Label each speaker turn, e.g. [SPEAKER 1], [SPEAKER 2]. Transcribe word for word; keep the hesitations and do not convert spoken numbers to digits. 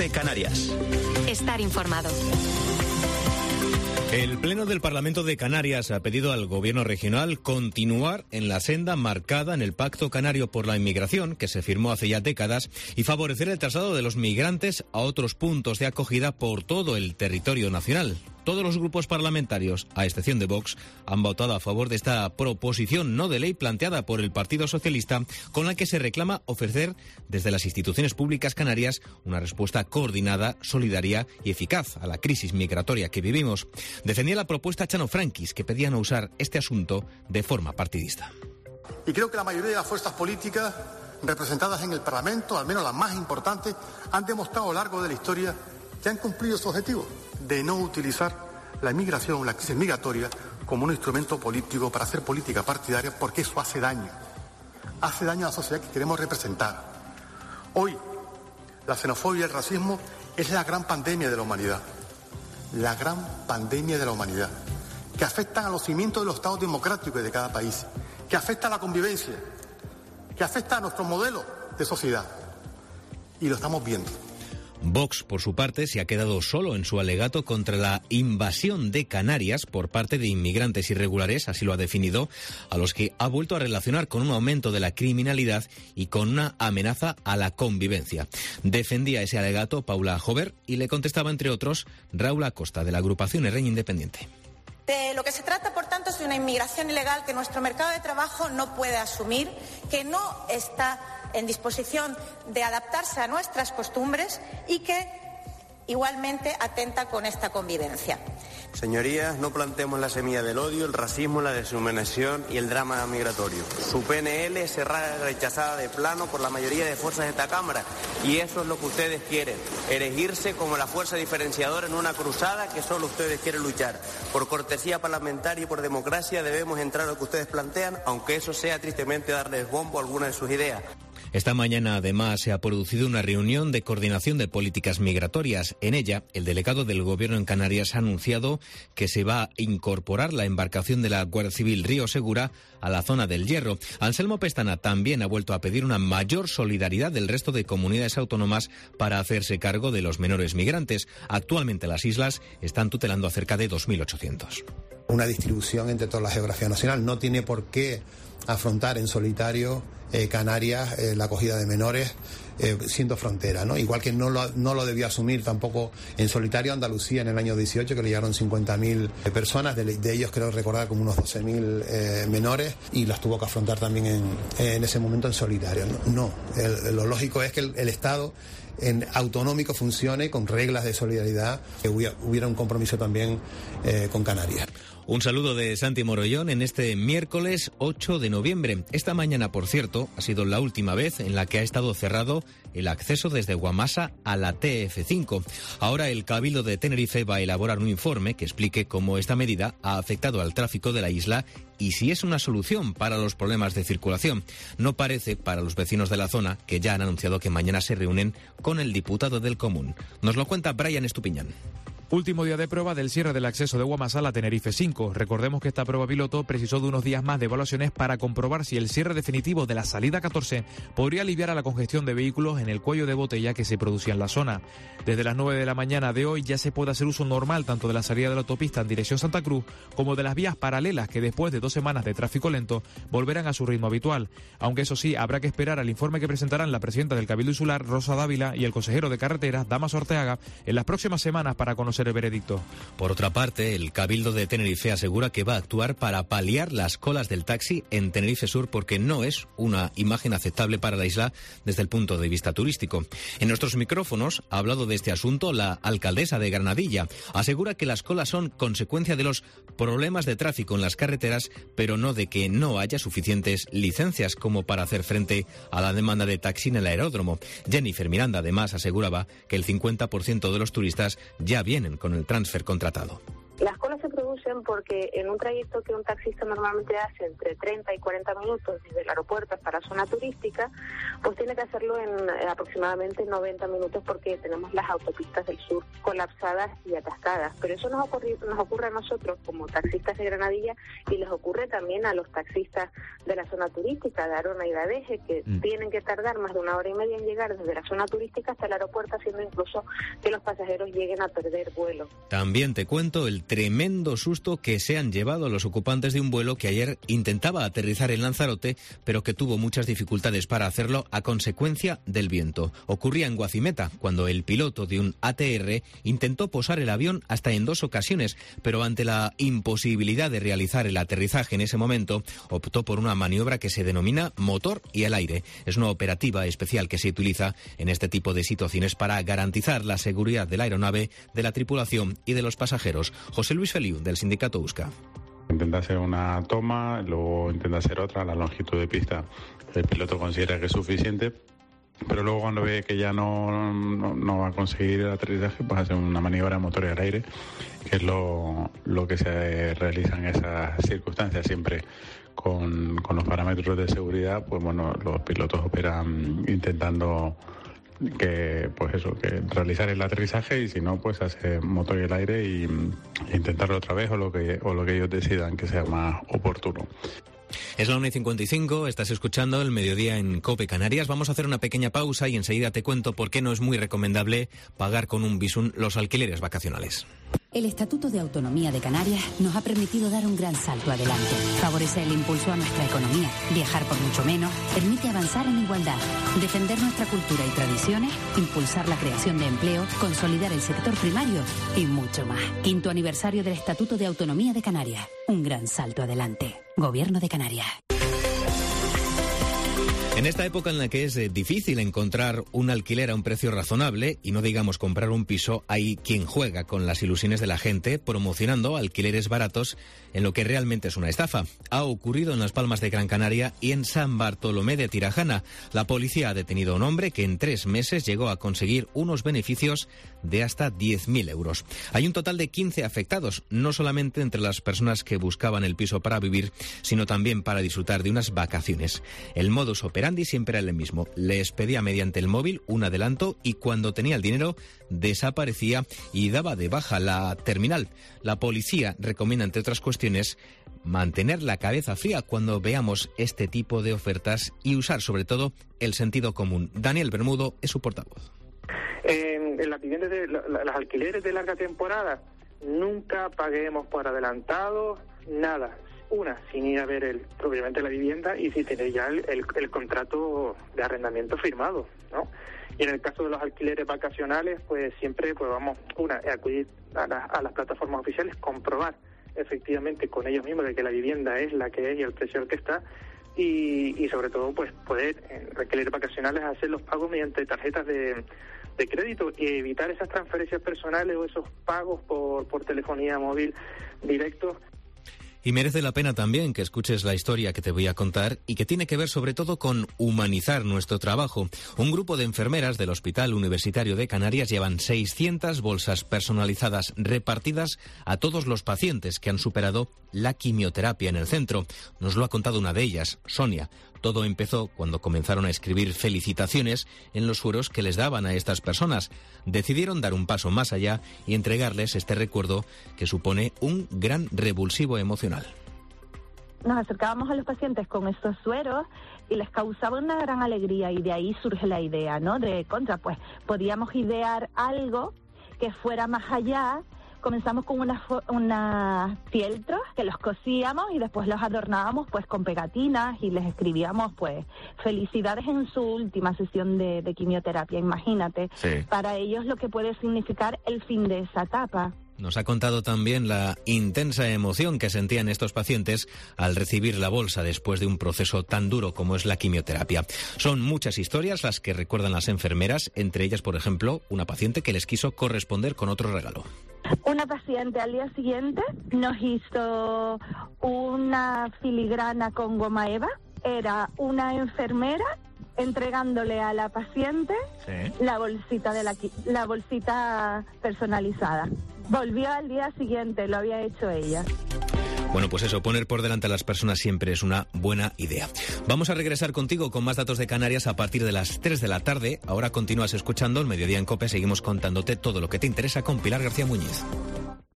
[SPEAKER 1] Cope Canarias.
[SPEAKER 2] Estar informado.
[SPEAKER 3] El Pleno del Parlamento de Canarias ha pedido al Gobierno regional continuar en la senda marcada en el Pacto Canario por la Inmigración, que se firmó hace ya décadas, y favorecer el traslado de los migrantes a otros puntos de acogida por todo el territorio nacional. Todos los grupos parlamentarios, a excepción de Vox, han votado a favor de esta proposición no de ley planteada por el Partido Socialista, con la que se reclama ofrecer desde las instituciones públicas canarias una respuesta coordinada, solidaria y eficaz a la crisis migratoria que vivimos. Defendía la propuesta Chano Franquis, que pedía no usar este asunto de forma partidista.
[SPEAKER 4] Y creo que la mayoría de las fuerzas políticas representadas en el Parlamento, al menos las más importantes, han demostrado a lo largo de la historia que han cumplido su objetivo de no utilizar la inmigración, la crisis migratoria, como un instrumento político para hacer política partidaria, porque eso hace daño. Hace daño a la sociedad que queremos representar. Hoy, la xenofobia y el racismo es la gran pandemia de la humanidad. La gran pandemia de la humanidad, que afectan a los cimientos de los estados democráticos de cada país, que afecta a la convivencia, que afecta a nuestro modelo de sociedad. Y lo estamos viendo.
[SPEAKER 3] Vox, por su parte, se ha quedado solo en su alegato contra la invasión de Canarias por parte de inmigrantes irregulares, así lo ha definido, a los que ha vuelto a relacionar con un aumento de la criminalidad y con una amenaza a la convivencia. Defendía ese alegato Paula Jover y le contestaba, entre otros, Raúl Acosta, de la agrupación Erreñ Independiente.
[SPEAKER 5] De lo que se trata, por tanto, es de una inmigración ilegal que nuestro mercado de trabajo no puede asumir, que no está en disposición de adaptarse a nuestras costumbres y que igualmente atenta con esta convivencia.
[SPEAKER 6] Señorías, no plantemos la semilla del odio, el racismo, la deshumanización y el drama migratorio. Su P N L será rechazada de plano por la mayoría de fuerzas de esta Cámara y eso es lo que ustedes quieren, erigirse como la fuerza diferenciadora en una cruzada que solo ustedes quieren luchar. Por cortesía parlamentaria y por democracia debemos entrar a lo que ustedes plantean, aunque eso sea tristemente darles bombo a alguna de sus ideas.
[SPEAKER 3] Esta mañana, además, se ha producido una reunión de coordinación de políticas migratorias. En ella, el delegado del Gobierno en Canarias ha anunciado que se va a incorporar la embarcación de la Guardia Civil Río Segura a la zona del Hierro. Anselmo Pestana también ha vuelto a pedir una mayor solidaridad del resto de comunidades autónomas para hacerse cargo de los menores migrantes. Actualmente las islas están tutelando a cerca de dos mil ochocientos.
[SPEAKER 7] Una distribución entre toda la geografía nacional. No tiene por qué afrontar en solitario eh, Canarias eh, la acogida de menores eh, siendo frontera, ¿no? Igual que no lo, no lo debió asumir tampoco en solitario Andalucía en el año dieciocho, que le llegaron cincuenta mil personas, de, de ellos creo recordar como unos doce mil eh, menores, y las tuvo que afrontar también en, en ese momento en solitario. No, no. El, lo lógico es que el, el Estado en autonómico funcione con reglas de solidaridad, que hubiera, hubiera un compromiso también eh, con Canarias.
[SPEAKER 3] Un saludo de Santi Morollón en este miércoles ocho de noviembre. Esta mañana, por cierto, ha sido la última vez en la que ha estado cerrado el acceso desde Guamasa a la T F cinco. Ahora el Cabildo de Tenerife va a elaborar un informe que explique cómo esta medida ha afectado al tráfico de la isla y si es una solución para los problemas de circulación. No parece para los vecinos de la zona, que ya han anunciado que mañana se reúnen con el diputado del Común. Nos lo cuenta Brian Estupiñán.
[SPEAKER 8] Último día de prueba del cierre del acceso de Guamasa a la Tenerife cinco. Recordemos que esta prueba piloto precisó de unos días más de evaluaciones para comprobar si el cierre definitivo de la salida catorce podría aliviar a la congestión de vehículos en el cuello de botella que se producía en la zona. Desde las nueve de la mañana de hoy ya se puede hacer uso normal tanto de la salida de la autopista en dirección Santa Cruz como de las vías paralelas que después de dos semanas de tráfico lento volverán a su ritmo habitual. Aunque eso sí, habrá que esperar al informe que presentarán la presidenta del Cabildo Insular, Rosa Dávila, y el consejero de Carreteras, Damaso Orteaga, en las próximas semanas para conocer el veredicto.
[SPEAKER 3] Por otra parte, el Cabildo de Tenerife asegura que va a actuar para paliar las colas del taxi en Tenerife Sur porque no es una imagen aceptable para la isla desde el punto de vista turístico. En nuestros micrófonos ha hablado de este asunto la alcaldesa de Granadilla. Asegura que las colas son consecuencia de los problemas de tráfico en las carreteras, pero no de que no haya suficientes licencias como para hacer frente a la demanda de taxi en el aeródromo. Jennifer Miranda además aseguraba que el cincuenta por ciento de los turistas ya vienen con el transfer contratado.
[SPEAKER 9] Las colas se producen
[SPEAKER 1] producen porque en un trayecto que un taxista normalmente hace entre treinta y cuarenta minutos desde el aeropuerto hasta la zona turística, pues tiene que hacerlo en eh, aproximadamente noventa minutos porque tenemos las autopistas del sur colapsadas y atascadas. Pero eso nos ocurre, nos ocurre a nosotros como taxistas de Granadilla y les ocurre también a los taxistas de la zona turística, de Arona y de Adeje, que mm. tienen que tardar más de una hora y media en llegar desde la zona turística hasta el aeropuerto, haciendo incluso que los pasajeros lleguen a perder vuelo.
[SPEAKER 3] También te cuento el tremendo susto que se han llevado los ocupantes de un vuelo que ayer intentaba aterrizar en Lanzarote, pero que tuvo muchas dificultades para hacerlo a consecuencia del viento. Ocurría en Guacimeta, cuando el piloto de un A T R intentó posar el avión hasta en dos ocasiones, pero ante la imposibilidad de realizar el aterrizaje en ese momento, optó por una maniobra que se denomina motor y al aire. Es una operativa especial que se utiliza en este tipo de situaciones para garantizar la seguridad de la aeronave, de la tripulación y de los pasajeros. José Luis Feliu, del sindicato USCA.
[SPEAKER 2] Intenta hacer una toma, luego intenta hacer otra, la longitud de pista el piloto considera que es suficiente, pero luego cuando ve que ya no, no, no va a conseguir el aterrizaje, pues hace una maniobra de motor y al aire, que es lo, lo que se realiza en esas circunstancias, siempre con, con los parámetros de seguridad. Pues bueno, los pilotos operan intentando que pues eso, que realizar el aterrizaje, y si no, pues hacer motor y el aire y, e intentarlo otra vez o lo que o lo que ellos decidan que sea más oportuno.
[SPEAKER 3] Es la una y cincuenta y cinco, estás escuchando El Mediodía en COPE Canarias. Vamos a hacer una pequeña pausa y enseguida te cuento por qué no es muy recomendable pagar con un Bizum los alquileres vacacionales.
[SPEAKER 9] El Estatuto de Autonomía de Canarias nos ha permitido dar un gran salto adelante. Favorece el impulso a nuestra economía. Viajar por mucho menos permite avanzar en igualdad, defender nuestra cultura y tradiciones, impulsar la creación de empleo, consolidar el sector primario y mucho más. Quinto aniversario del Estatuto de Autonomía de Canarias. Un gran salto adelante. Gobierno de Canarias.
[SPEAKER 3] En esta época en la que es difícil encontrar un alquiler a un precio razonable, y no digamos comprar un piso, hay quien juega con las ilusiones de la gente promocionando alquileres baratos en lo que realmente es una estafa. Ha ocurrido en Las Palmas de Gran Canaria y en San Bartolomé de Tirajana. La policía ha detenido a un hombre que en tres meses llegó a conseguir unos beneficios de hasta diez mil euros. Hay un total de quince afectados, no solamente entre las personas que buscaban el piso para vivir, sino también para disfrutar de unas vacaciones. El modus operandi siempre era el mismo. Les pedía mediante el móvil un adelanto y cuando tenía el dinero desaparecía y daba de baja la terminal. La policía recomienda, entre otras cuestiones, mantener la cabeza fría cuando veamos este tipo de ofertas y usar sobre todo el sentido común. Daniel Bermudo es su portavoz.
[SPEAKER 10] Eh, en las viviendas de la, la, las alquileres de larga temporada nunca paguemos por adelantado nada. Una, sin ir a ver el, obviamente la vivienda y si tener ya el, el, el contrato de arrendamiento firmado, ¿no? Y en el caso de los alquileres vacacionales, pues siempre, pues vamos, una, acudir a, la, a las plataformas oficiales, comprobar efectivamente con ellos mismos de que la vivienda es la que es y el precio al que está, y, y sobre todo, pues poder en alquileres vacacionales hacer los pagos mediante tarjetas de, de crédito y evitar esas transferencias personales o esos pagos por, por telefonía móvil directos.
[SPEAKER 3] Y merece la pena también que escuches la historia que te voy a contar y que tiene que ver sobre todo con humanizar nuestro trabajo. Un grupo de enfermeras del Hospital Universitario de Canarias llevan seiscientas bolsas personalizadas repartidas a todos los pacientes que han superado la quimioterapia en el centro. Nos lo ha contado una de ellas, Sonia. Todo empezó cuando comenzaron a escribir felicitaciones en los fueros que les daban a estas personas. Decidieron dar un paso más allá y entregarles este recuerdo que supone un gran revulsivo emocional.
[SPEAKER 11] Nos acercábamos a los pacientes con estos sueros y les causaba una gran alegría, y de ahí surge la idea, ¿no? De contra, pues podíamos idear algo que fuera más allá. Comenzamos con unas una fieltros que los cosíamos y después los adornábamos pues con pegatinas y les escribíamos pues felicidades en su última sesión de, de quimioterapia. Imagínate, sí, para ellos lo que puede significar el fin de esa etapa.
[SPEAKER 3] Nos ha contado también la intensa emoción que sentían estos pacientes al recibir la bolsa después de un proceso tan duro como es la quimioterapia. Son muchas historias las que recuerdan las enfermeras, entre ellas, por ejemplo, una paciente que les quiso corresponder con otro regalo.
[SPEAKER 11] Una paciente al día siguiente nos hizo una filigrana con goma eva. Era una enfermera entregándole a la paciente, sí, la bolsita de la, la bolsita personalizada. Volvió al día siguiente, lo había hecho ella.
[SPEAKER 3] Bueno, pues eso, poner por delante a las personas siempre es una buena idea. Vamos a regresar contigo con más datos de Canarias a partir de las tres de la tarde. Ahora continúas escuchando el Mediodía en COPE. Seguimos contándote todo lo que te interesa con Pilar García Muñiz.